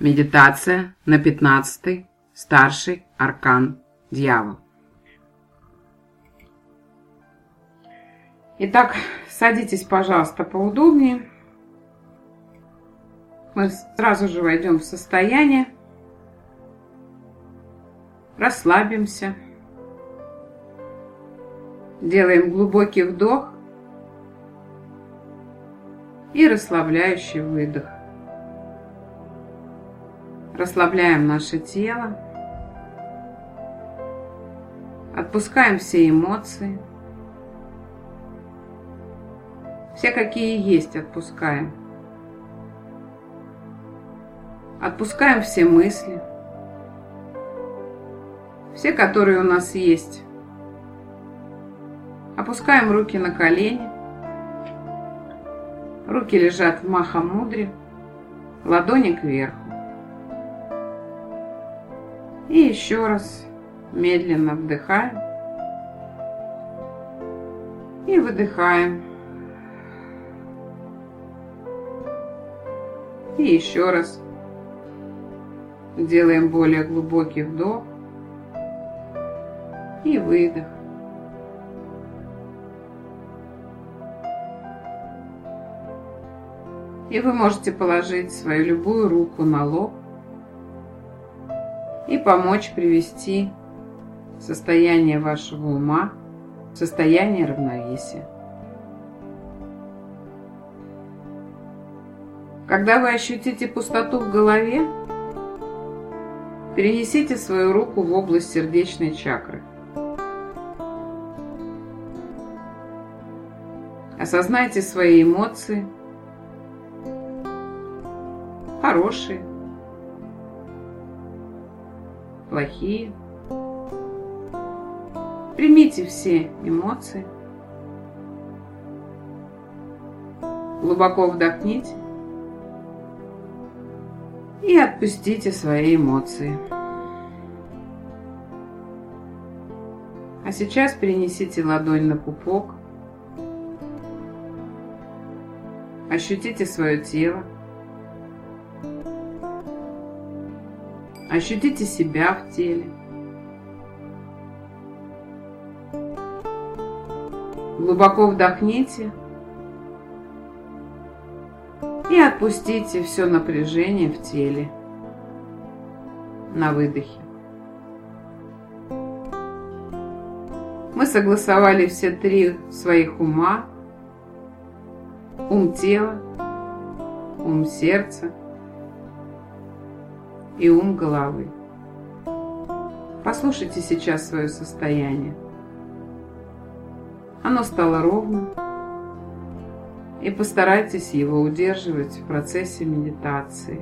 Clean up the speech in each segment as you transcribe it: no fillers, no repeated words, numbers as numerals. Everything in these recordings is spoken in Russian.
Медитация на 15-й старший аркан Дьявол. Итак, садитесь, пожалуйста, поудобнее. Мы сразу же войдем в состояние, расслабимся, делаем глубокий вдох и расслабляющий выдох. Расслабляем наше тело, отпускаем все эмоции, все какие есть отпускаем. Отпускаем все мысли, все, которые у нас есть. Опускаем руки на колени, руки лежат в Маха-мудре, ладони кверху. И еще раз медленно вдыхаем и выдыхаем. И еще раз делаем более глубокий вдох и выдох. И вы можете положить свою любую руку на лоб и помочь привести состояние вашего ума в состояние равновесия. Когда вы ощутите пустоту в голове, перенесите свою руку в область сердечной чакры. Осознайте свои эмоции, хорошие, плохие. Примите все эмоции. Глубоко вдохните и отпустите свои эмоции. А сейчас перенесите ладонь на пупок. Ощутите свое тело. Ощутите себя в теле. Глубоко вдохните и отпустите все напряжение в теле на выдохе. Мы согласовали все три своих ума: ум тела, ум сердца и ум головы. Послушайте сейчас свое состояние. Оно стало ровным, и постарайтесь его удерживать в процессе медитации.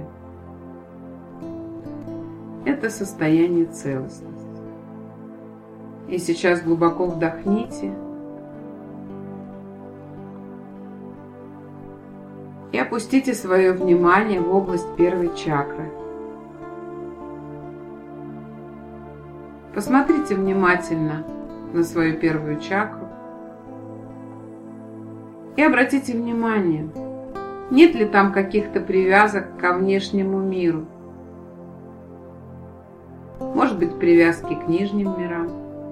Это состояние целостности. И сейчас глубоко вдохните и опустите свое внимание в область первой чакры. Посмотрите внимательно на свою первую чакру и обратите внимание, нет ли там каких-то привязок ко внешнему миру. Может быть, привязки к нижним мирам.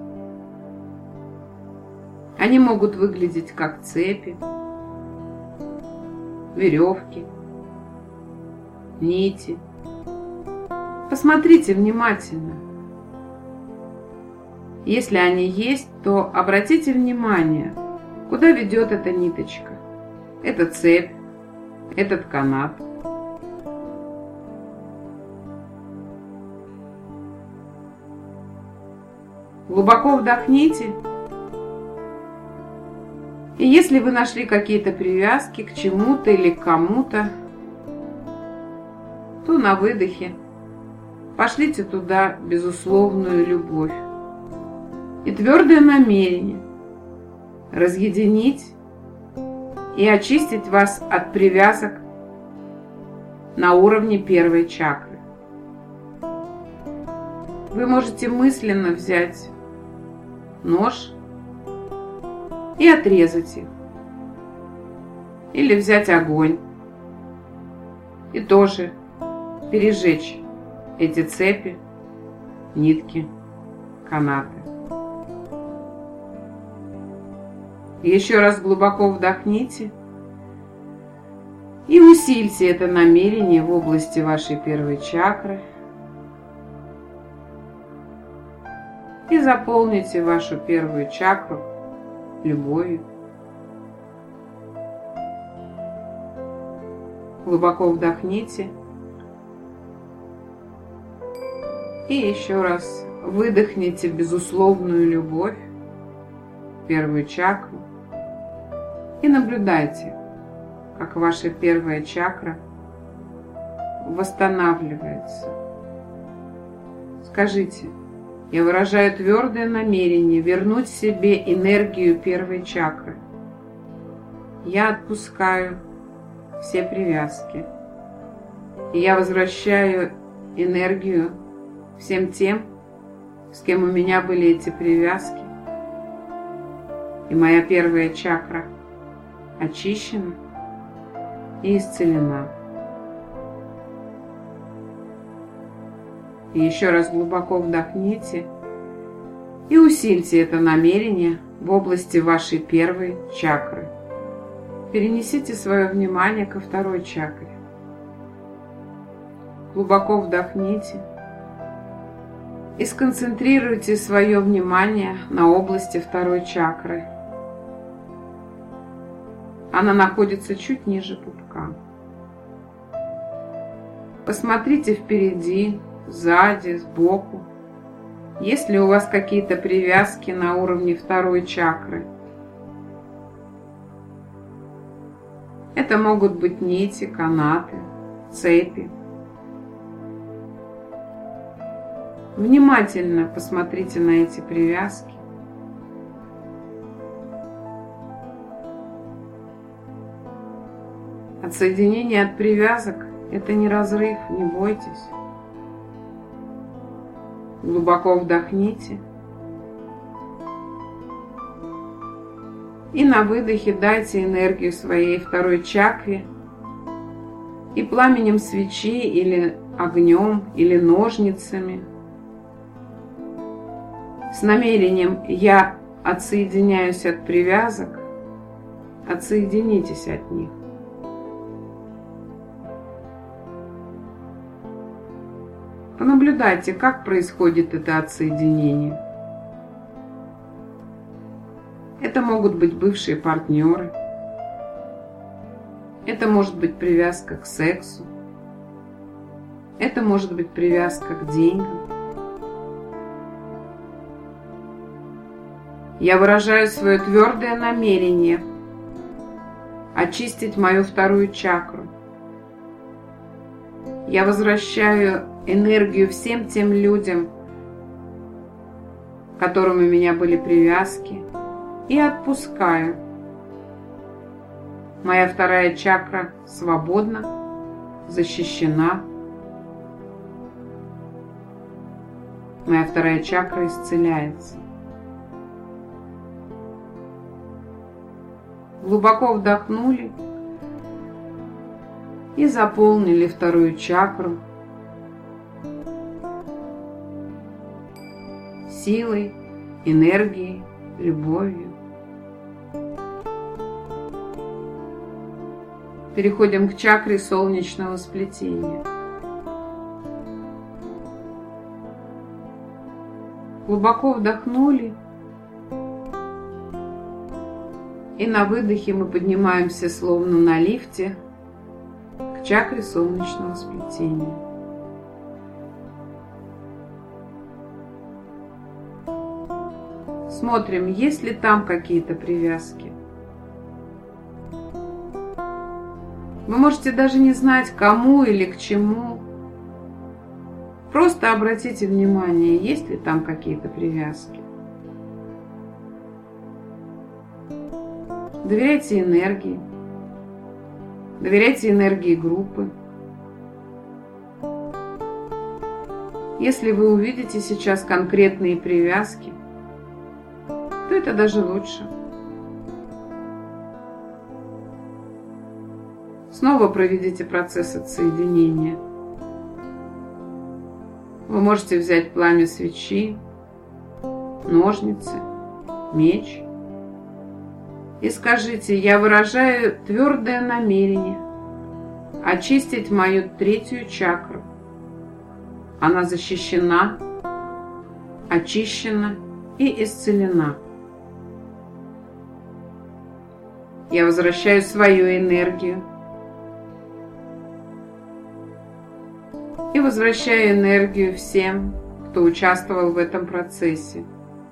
Они могут выглядеть как цепи, веревки, нити. Посмотрите внимательно. Если они есть, то обратите внимание, куда ведет эта ниточка, эта цепь, этот канат. Глубоко вдохните. И если вы нашли какие-то привязки к чему-то или к кому-то, то на выдохе пошлите туда безусловную любовь и твердое намерение разъединить и очистить вас от привязок на уровне первой чакры. Вы можете мысленно взять нож и отрезать их. Или взять огонь и тоже пережечь эти цепи, нитки, канаты. Еще раз глубоко вдохните и усильте это намерение в области вашей первой чакры. И заполните вашу первую чакру любовью. Глубоко вдохните и еще раз выдохните безусловную любовь в первую чакру и наблюдайте, как ваша первая чакра восстанавливается. Скажите: я выражаю твердое намерение вернуть себе энергию первой чакры. Я отпускаю все привязки. И я возвращаю энергию всем тем, с кем у меня были эти привязки. И моя первая чакра очищена и исцелена. И еще раз глубоко вдохните и усильте это намерение в области вашей первой чакры. Перенесите свое внимание ко второй чакре. Глубоко вдохните и сконцентрируйте свое внимание на области второй чакры. Она находится чуть ниже пупка. Посмотрите впереди, сзади, сбоку. Есть ли у вас какие-то привязки на уровне второй чакры? Это могут быть нити, канаты, цепи. Внимательно посмотрите на эти привязки. Отсоединение от привязок – это не разрыв, не бойтесь. Глубоко вдохните. И на выдохе дайте энергию своей второй чакре. И пламенем свечи или огнем, или ножницами, с намерением «я отсоединяюсь от привязок», отсоединитесь от них. Понаблюдайте, как происходит это отсоединение. Это могут быть бывшие партнеры. Это может быть привязка к сексу. Это может быть привязка к деньгам. Я выражаю свое твердое намерение очистить мою вторую чакру. Я возвращаю энергию всем тем людям, к которым у меня были привязки, и отпускаю. Моя вторая чакра свободна, защищена. Моя вторая чакра исцеляется. Глубоко вдохнули и заполнили вторую чакру силой, энергией, любовью. Переходим к чакре солнечного сплетения. Глубоко вдохнули. И на выдохе мы поднимаемся словно на лифте к чакре солнечного сплетения. Смотрим, есть ли там какие-то привязки. Вы можете даже не знать, кому или к чему. Просто обратите внимание, есть ли там какие-то привязки. Доверяйте энергии. Доверяйте энергии группы. Если вы увидите сейчас конкретные привязки, то это даже лучше. Снова проведите процесс отсоединения. Вы можете взять пламя свечи, ножницы, меч и скажите: я выражаю твердое намерение очистить мою третью чакру. Она защищена, очищена и исцелена. Я возвращаю свою энергию и возвращаю энергию всем, кто участвовал в этом процессе.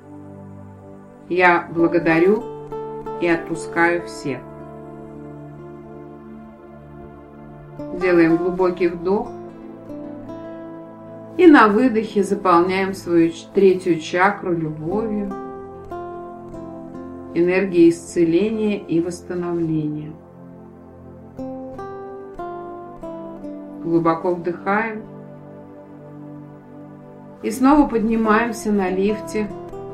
Я благодарю и отпускаю всех. Делаем глубокий вдох и на выдохе заполняем свою третью чакру любовью, энергией исцеления и восстановления. Глубоко вдыхаем и снова поднимаемся на лифте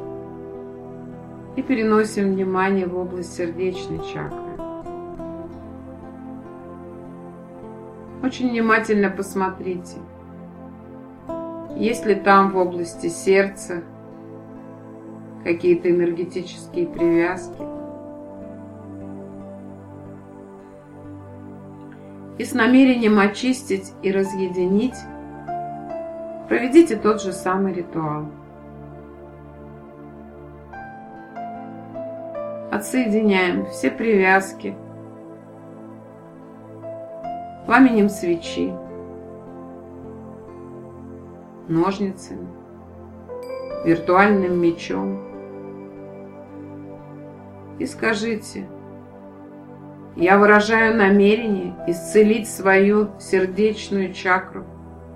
и переносим внимание в область сердечной чакры. Очень внимательно посмотрите, есть ли там в области сердца какие-то энергетические привязки. И с намерением очистить и разъединить проведите тот же самый ритуал. Отсоединяем все привязки пламенем свечи, ножницами, виртуальным мечом. И скажите: я выражаю намерение исцелить свою сердечную чакру.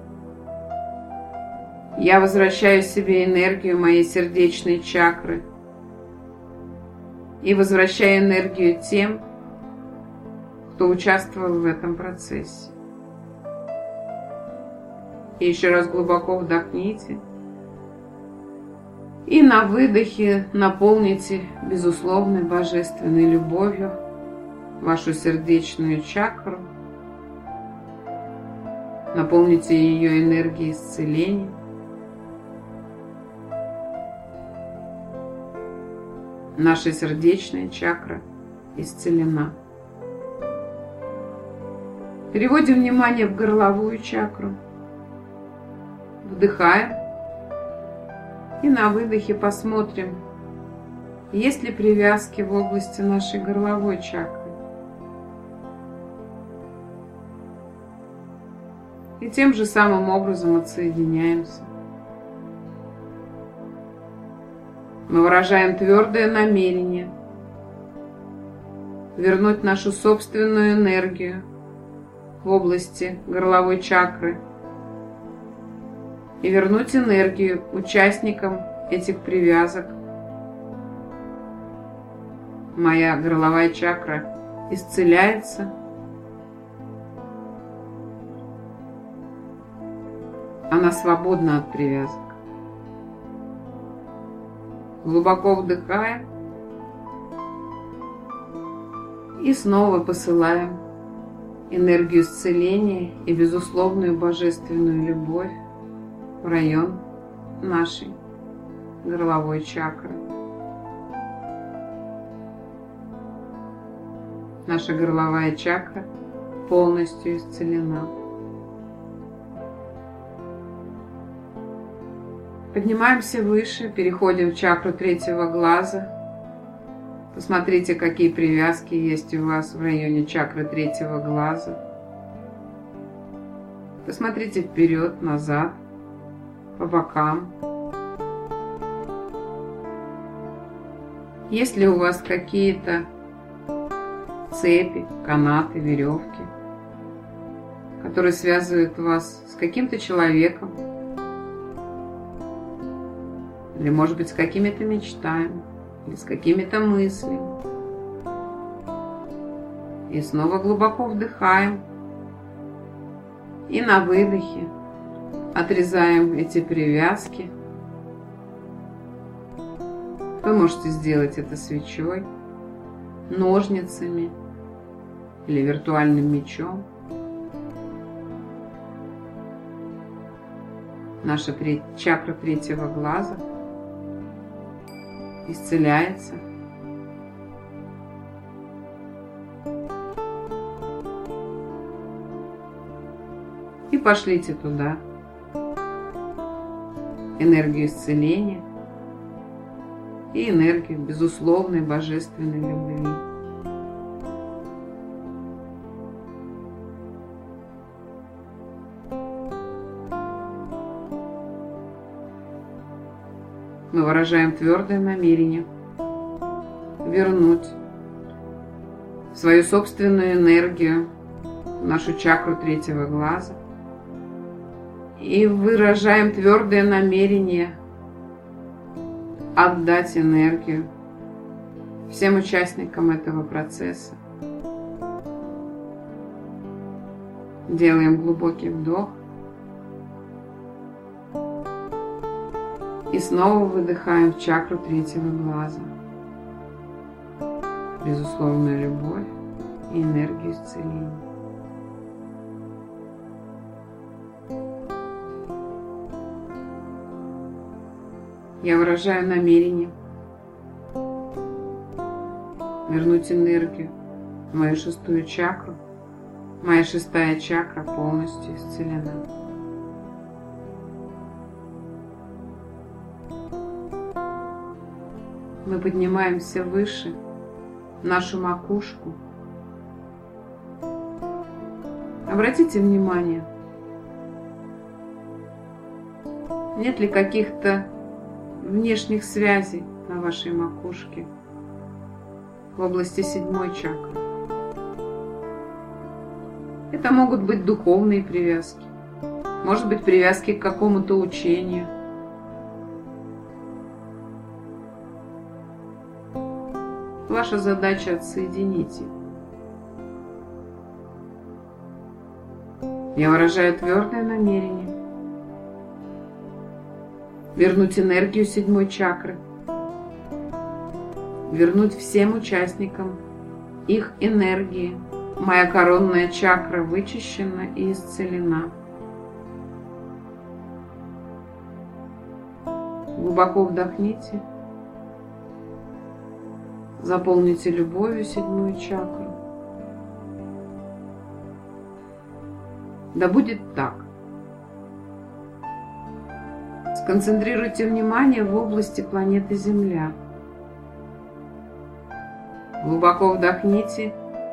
Я возвращаю себе энергию моей сердечной чакры и возвращаю энергию тем, кто участвовал в этом процессе. И еще раз глубоко вдохните и на выдохе наполните безусловной божественной любовью вашу сердечную чакру, наполните ее энергией исцеления. Наша сердечная чакра исцелена. Переводим внимание в горловую чакру. Вдыхаем и на выдохе посмотрим, есть ли привязки в области нашей горловой чакры. И тем же самым образом отсоединяемся. Мы выражаем твердое намерение вернуть нашу собственную энергию в области горловой чакры и вернуть энергию участникам этих привязок. Моя горловая чакра исцеляется. Она свободна от привязок. Глубоко вдыхаем и снова посылаем энергию исцеления и безусловную божественную любовь в район нашей горловой чакры. Наша горловая чакра полностью исцелена. Поднимаемся выше, переходим в чакру третьего глаза. Посмотрите, какие привязки есть у вас в районе чакры третьего глаза. Посмотрите вперед, назад, по бокам. Есть ли у вас какие-то цепи, канаты, веревки, которые связывают вас с каким-то человеком, или, может быть, с какими-то мечтами, или с какими-то мыслями. И снова глубоко вдыхаем. И на выдохе отрезаем эти привязки. Вы можете сделать это свечой, ножницами или виртуальным мечом. Наша чакра третьего глаза исцеляется. И пошлите туда энергию исцеления и энергию безусловной божественной любви. Мы выражаем твердое намерение вернуть свою собственную энергию в нашу чакру третьего глаза и выражаем твердое намерение отдать энергию всем участникам этого процесса. Делаем глубокий вдох и снова выдыхаем в чакру третьего глаза безусловную любовь и энергию исцеления. Я выражаю намерение вернуть энергию в мою шестую чакру. Моя шестая чакра полностью исцелена. Мы поднимаемся выше, нашу макушку. Обратите внимание, нет ли каких-то внешних связей на вашей макушке в области седьмой чакры. Это могут быть духовные привязки, может быть привязки к какому-то учению. Ваша задача отсоединить их. Я выражаю твердое намерение вернуть энергию седьмой чакры, вернуть всем участникам их энергии. Моя коронная чакра вычищена и исцелена. Глубоко вдохните, заполните любовью седьмую чакру. Да будет так. Сконцентрируйте внимание в области планеты Земля. Глубоко вдохните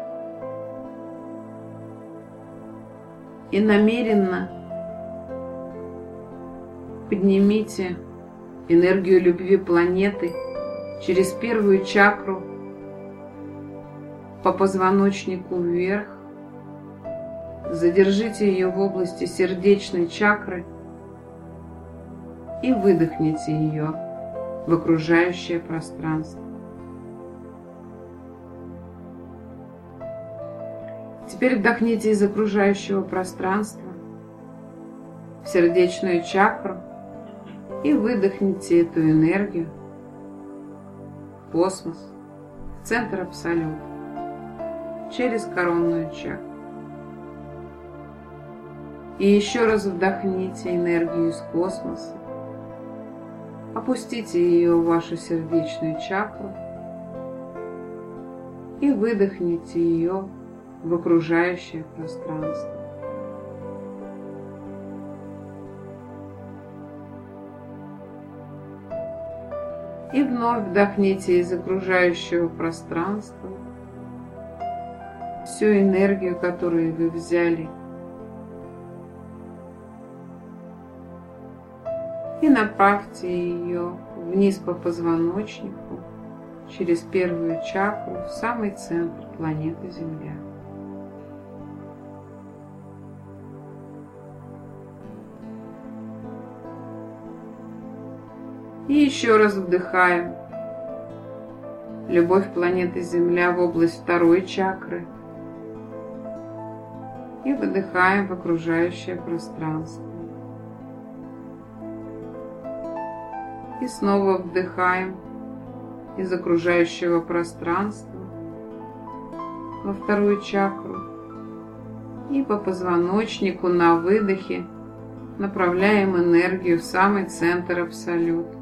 и намеренно поднимите энергию любви планеты через первую чакру по позвоночнику вверх. Задержите ее в области сердечной чакры и выдохните ее в окружающее пространство. Теперь вдохните из окружающего пространства в сердечную чакру и выдохните эту энергию в космос, в центр абсолюта, через коронную чакру. И еще раз вдохните энергию из космоса, опустите ее в вашу сердечную чакру и выдохните ее в окружающее пространство. И вновь вдохните из окружающего пространства всю энергию, которую вы взяли, и направьте ее вниз по позвоночнику через первую чакру в самый центр планеты Земля. И еще раз вдыхаем любовь планеты Земля в область второй чакры и выдыхаем в окружающее пространство. И снова вдыхаем из окружающего пространства во вторую чакру и по позвоночнику на выдохе направляем энергию в самый центр Абсолюта.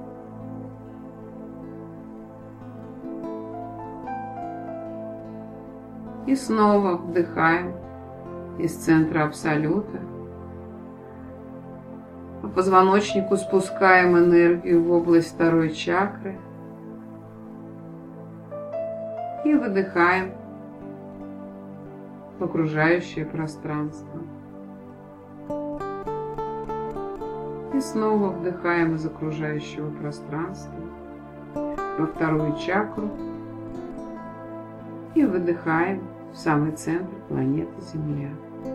И снова вдыхаем из центра Абсолюта. По позвоночнику спускаем энергию в область второй чакры. И выдыхаем в окружающее пространство. И снова вдыхаем из окружающего пространства во вторую чакру. И выдыхаем в самый центр планеты Земля.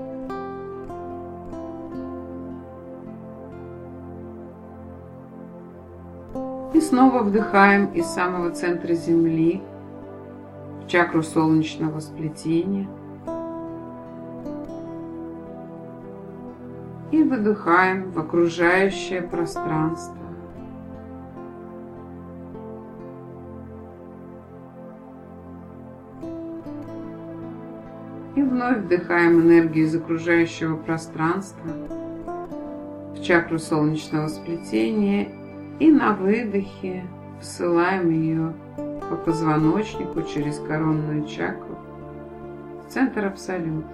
И снова вдыхаем из самого центра Земли в чакру солнечного сплетения. И выдыхаем в окружающее пространство. И вновь вдыхаем энергию из окружающего пространства в чакру солнечного сплетения. И на выдохе посылаем ее по позвоночнику через коронную чакру в центр Абсолюта.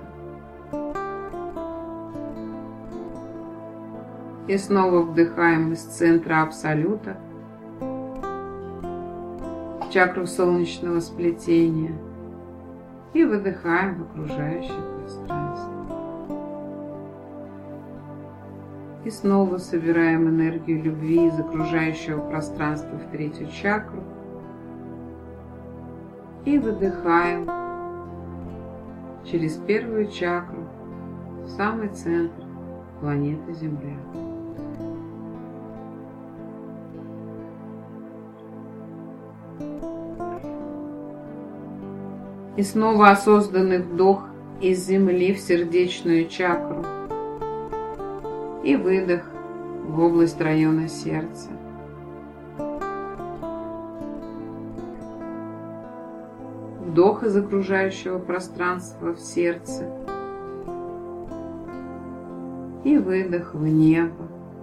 И снова вдыхаем из центра Абсолюта в чакру солнечного сплетения. И выдыхаем в окружающее пространство. И снова собираем энергию любви из окружающего пространства в третью чакру. И выдыхаем через первую чакру в самый центр планеты Земля. И снова осознанный вдох из Земли в сердечную чакру. И выдох в область района сердца. Вдох из окружающего пространства в сердце. И выдох в небо.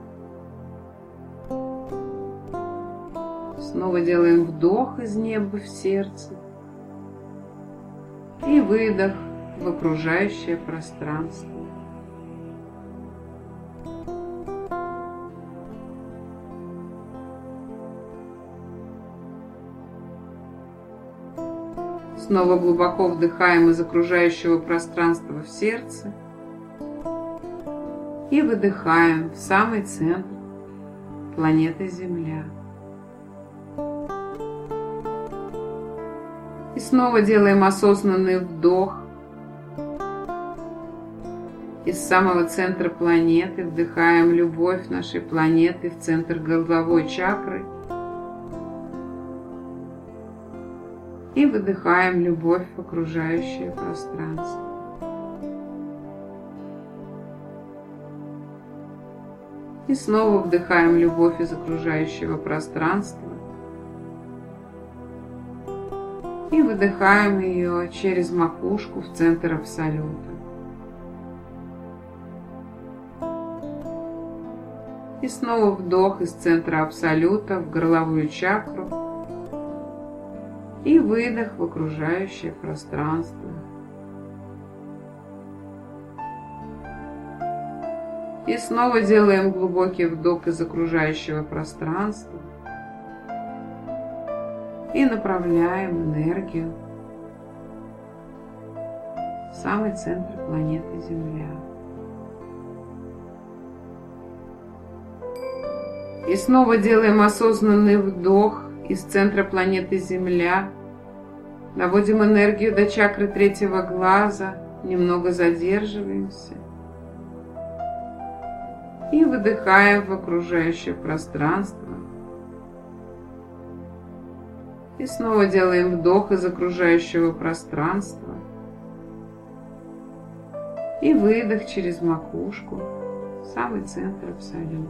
Снова делаем вдох из неба в сердце. И выдох в окружающее пространство. Снова глубоко вдыхаем из окружающего пространства в сердце. И выдыхаем в самый центр планеты Земля. И снова делаем осознанный вдох. Из самого центра планеты вдыхаем любовь нашей планеты в центр горловой чакры. И выдыхаем любовь в окружающее пространство. И снова вдыхаем любовь из окружающего пространства. И выдыхаем ее через макушку в центр Абсолюта. И снова вдох из центра Абсолюта в горловую чакру. И выдох в окружающее пространство. И снова делаем глубокий вдох из окружающего пространства. И направляем энергию в самый центр планеты Земля. И снова делаем осознанный вдох из центра планеты Земля. Доводим энергию до чакры третьего глаза, немного задерживаемся. И выдыхаем в окружающее пространство. И снова делаем вдох из окружающего пространства. И выдох через макушку в самый центр Абсолюта.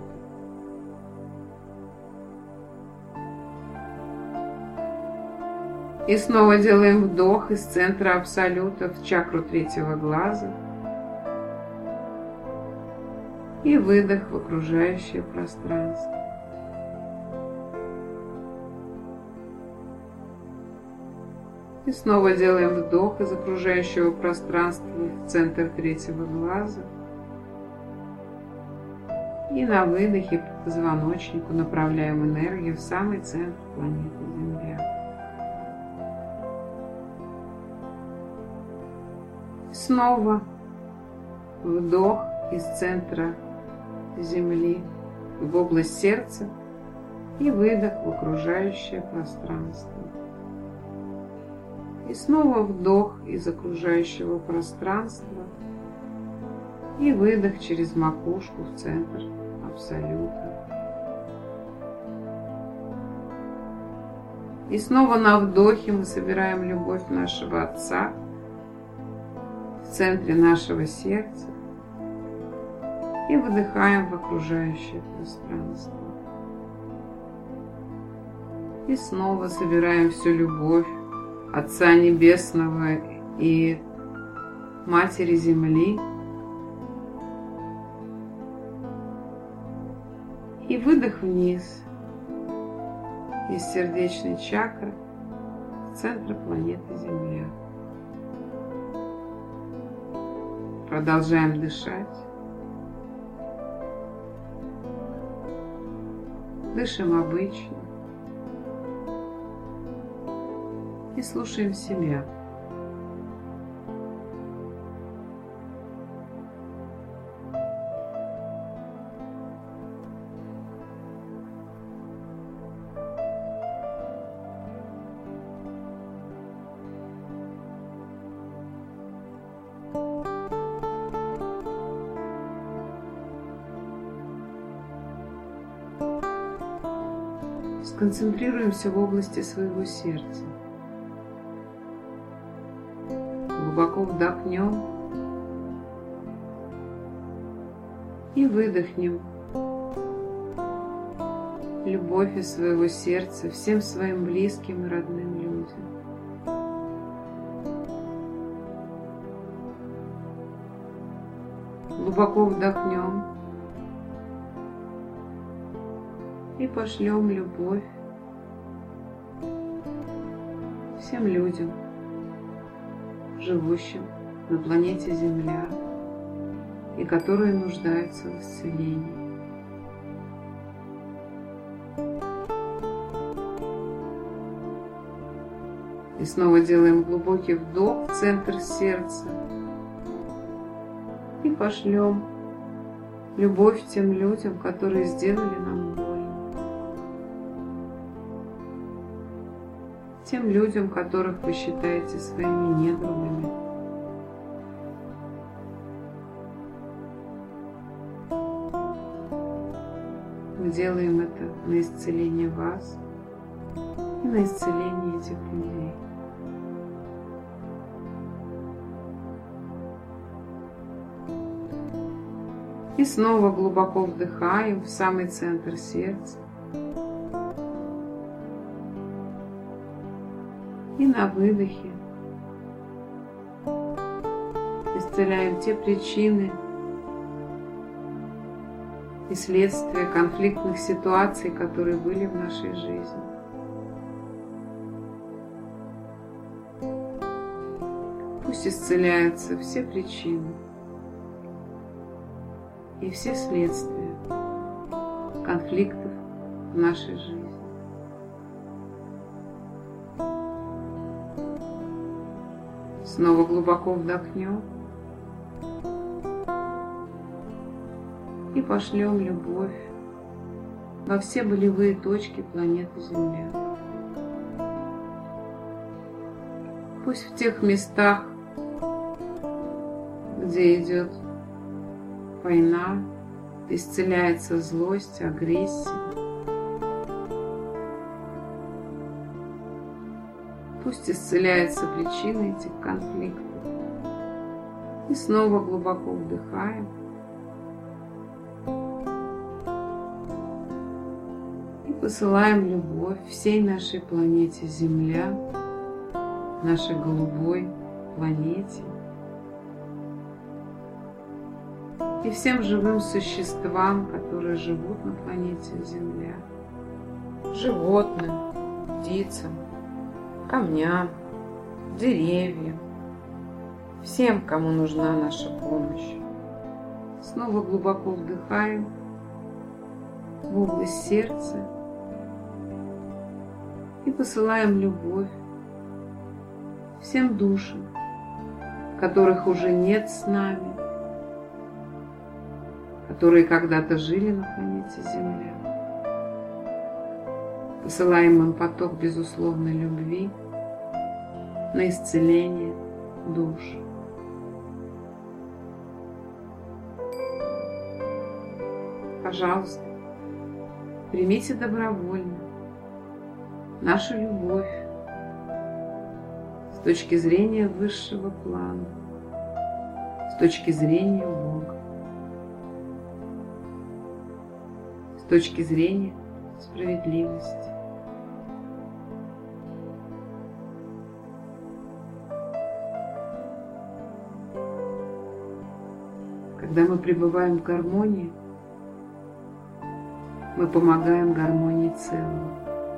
И снова делаем вдох из центра Абсолюта в чакру третьего глаза. И выдох в окружающее пространство. И снова делаем вдох из окружающего пространства в центр третьего глаза. И на выдохе по позвоночнику направляем энергию в самый центр планеты Земля. Снова вдох из центра Земли в область сердца и выдох в окружающее пространство. И снова вдох из окружающего пространства и выдох через макушку в центр Абсолюта. И снова на вдохе мы собираем любовь нашего Отца в центре нашего сердца и выдыхаем в окружающее пространство. И снова собираем всю любовь Отца Небесного и Матери Земли. И выдох вниз из сердечной чакры в центр планеты Земля. Продолжаем дышать. Дышим обычно. И слушаем себя. Сконцентрируемся в области своего сердца. Глубоко вдохнем и выдохнем любовь из своего сердца всем своим близким и родным людям. Глубоко вдохнем и пошлем любовь всем людям, живущим на планете Земля и которые нуждаются в исцелении. И снова делаем глубокий вдох в центр сердца и пошлем любовь тем людям, которые сделали нам больно. Тем людям, которых вы считаете своими недругами. Мы делаем это на исцеление вас и на исцеление этих людей. И снова глубоко вдыхаем в самый центр сердца. И на выдохе исцеляем те причины и следствия конфликтных ситуаций, которые были в нашей жизни. Пусть исцеляются все причины и все следствия конфликтов в нашей жизни. Снова глубоко вдохнем и пошлем любовь во все болевые точки планеты Земля. Пусть в тех местах, где идет война, исцеляется злость, агрессия. Пусть исцеляются причины этих конфликтов. И снова глубоко вдыхаем. И посылаем любовь всей нашей планете Земля, нашей голубой планете. и всем живым существам, которые живут на планете Земля. Животным, птицам, камням, деревьям, всем, кому нужна наша помощь. Снова глубоко вдыхаем в область сердца и посылаем любовь всем душам, которых уже нет с нами, которые когда-то жили на планете Земля. Посылаем им поток безусловной любви на исцеление душ. Пожалуйста, примите добровольно нашу любовь с точки зрения высшего плана, с точки зрения Бога, с точки зрения справедливости. Когда мы пребываем в гармонии, мы помогаем гармонии целого.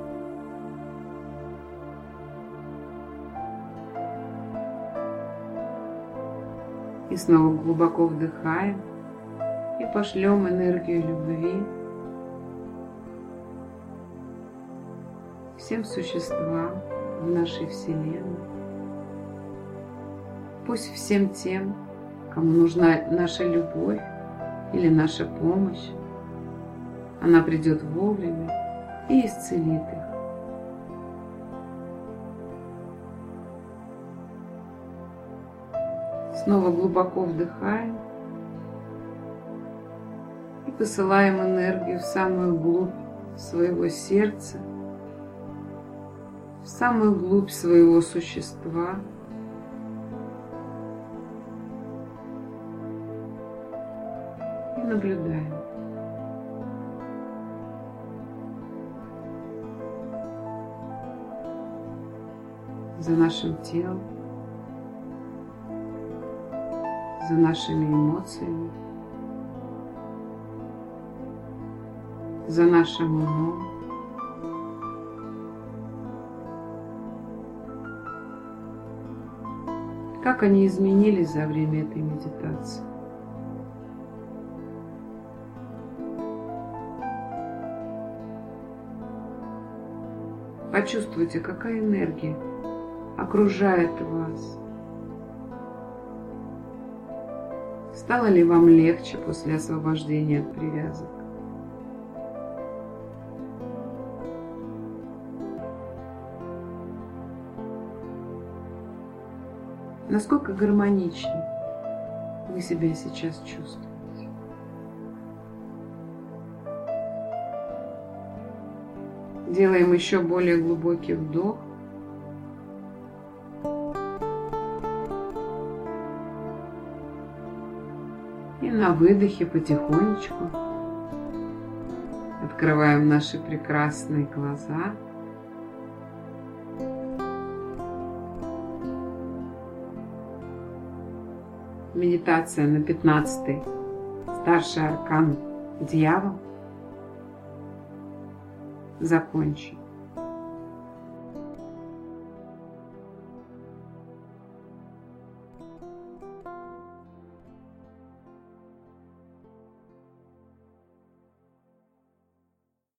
И снова глубоко вдыхаем и пошлем энергию любви всем существам в нашей Вселенной. Пусть всем тем, кому нужна наша любовь или наша помощь, она придет вовремя и исцелит их. Снова глубоко вдыхаем и посылаем энергию в самую глубь своего сердца, в самую глубь своего существа. И наблюдаем. За нашим телом, за нашими эмоциями, за нашим умом. Как они изменились за время этой медитации? Почувствуйте, какая энергия окружает вас. Стало ли вам легче после освобождения от привязок? Насколько гармонично вы себя сейчас чувствуете? Делаем еще более глубокий вдох. И на выдохе потихонечку открываем наши прекрасные глаза. Медитация на 15-й старший аркан Дьявол закончена.